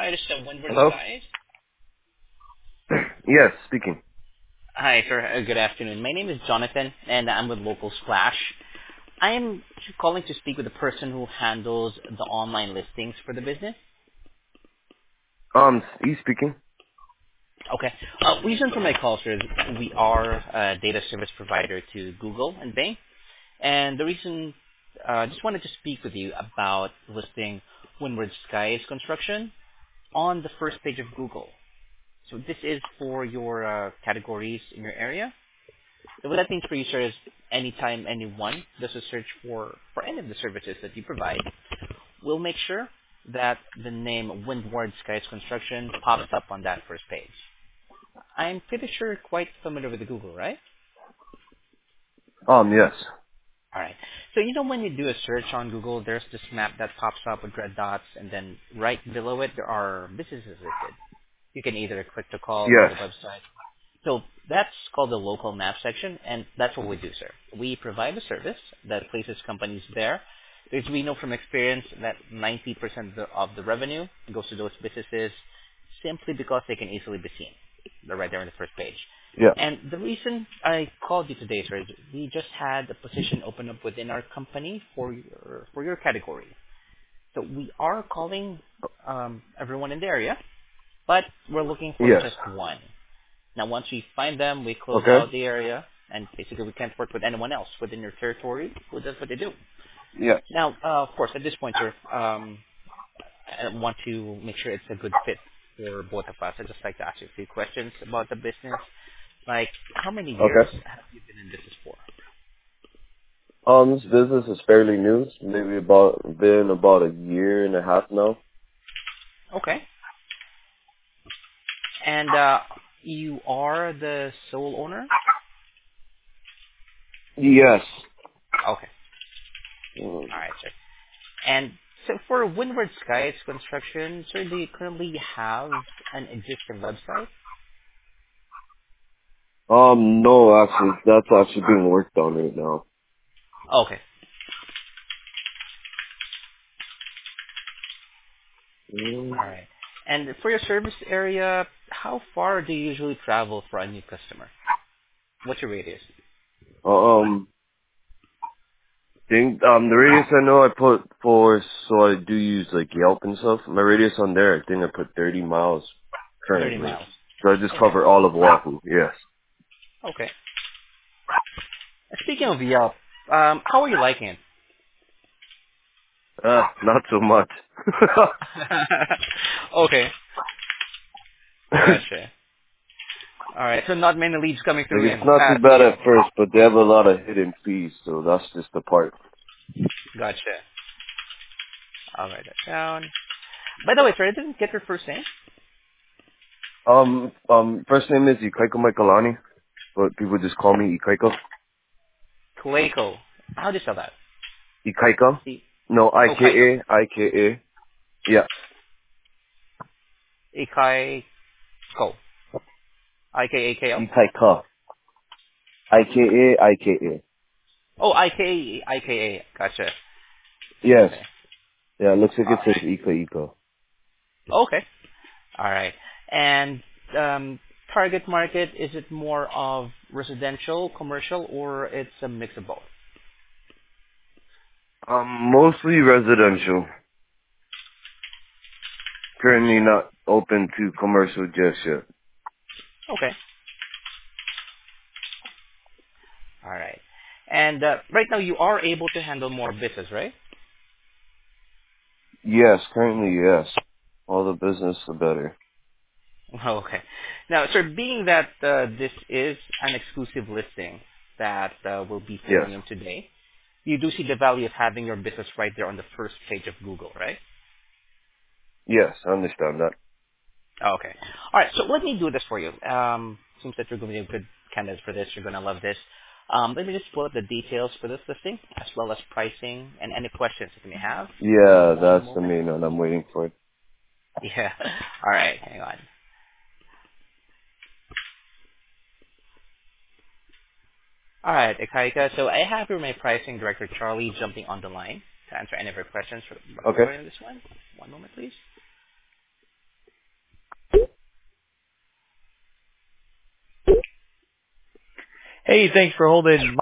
Hi, this is Windward Hello? Skies. Yes, speaking. Hi, sir. Good afternoon. My name is Jonathan, and I'm with Local Splash. I am calling to speak with the person who handles the online listings for the business. He's speaking. Okay. Reason for my call, sir, is we are a data service provider to Google and Bing, and the reason I just wanted to speak with you about listing Windward Skies Construction on the first page of Google. So this is for your categories in your area. So what that means for you, sir, is anytime anyone does a search for any of the services that you provide, we'll make sure that the name Windward Skies Construction pops up on that first page. I'm pretty sure you're quite familiar with the Google, right? Yes. All right. So you know when you do a search on Google, there's this map that pops up with red dots, and then right below it, there are businesses listed. You can either click to call or Yes. the website. So that's called the local map section, and that's what we do, sir. We provide a service that places companies there. Because we know from experience that 90% of the revenue goes to those businesses simply because they can easily be seen. They're right there on the first page. Yeah. And the reason I called you today, sir, is we just had a position open up within our company for your category. So we are calling everyone in the area, but we're looking for Yes. just one. Now, once we find them, we close Okay. out the area, and basically we can't work with anyone else within your territory who does what they do. Yes. Now, of course, at this point, sir, I want to make sure it's a good fit for both of us. I'd just like to ask you a few questions about the business. Like, how many years Okay. have you been in business for? This business is fairly new. It's maybe been about a year and a half now. Okay. And you are the sole owner? Yes. Okay. Mm. All right, sir. And so for Windward Skies Construction, sir, do you currently have an existing website? No, actually, that's actually being worked on right now. Okay. Mm. All right. And for your service area, how far do you usually travel for a new customer? What's your radius? Um, the radius I know I put for, so I do use like Yelp and stuff. My radius on there, I think I put 30 miles 30 currently. miles. So I just Okay. cover all of Oahu. Yes. Okay. Speaking of Yelp, how are you liking it? Not so much. Okay. like Gotcha. All right. So not many leads coming through it's in not too past bad year. at first, but they have a lot of hidden fees, so that's just the part. Gotcha. I'll write that down. By the way, sir, I didn't get your first name. First name is Ikaiko Michaelani, but people just call me Ikaiko. Kueiko. How do you spell that? Ikaika? See. No, Oh, Kaiko. Ika. Yeah. Ikaiko. Ikaako. Ikaika. Ika. Oh, Ika. Gotcha. Yes. Okay. Yeah, it looks like All it says right. Ika. Okay. All right. And target market, is it more of residential, commercial, or it's a mix of both? Mostly residential. Currently Gotcha. not open to commercial just yet. Okay. All right. And right now you are able to handle more business, right? Yes, currently yes. All the business, the better. Okay. Now, sir, being that this is an exclusive listing that we'll be Yes. filling in today, you do see the value of having your business right there on the first page of Google, right? Yes, I understand that. Okay. All right. So let me do this for you. Seems that you're going to be a good candidate for this. You're going to love this. Let me just pull up the details for this listing, as well as pricing and any questions that you may have. Yeah, One that's the moment. main one I'm waiting for. Yeah. All right. Hang on. All right, Ekaika. So I have here my pricing director, Charlie, jumping on the line to answer any of your questions Okay. regarding this one. One moment, please. Hey, thanks for holding.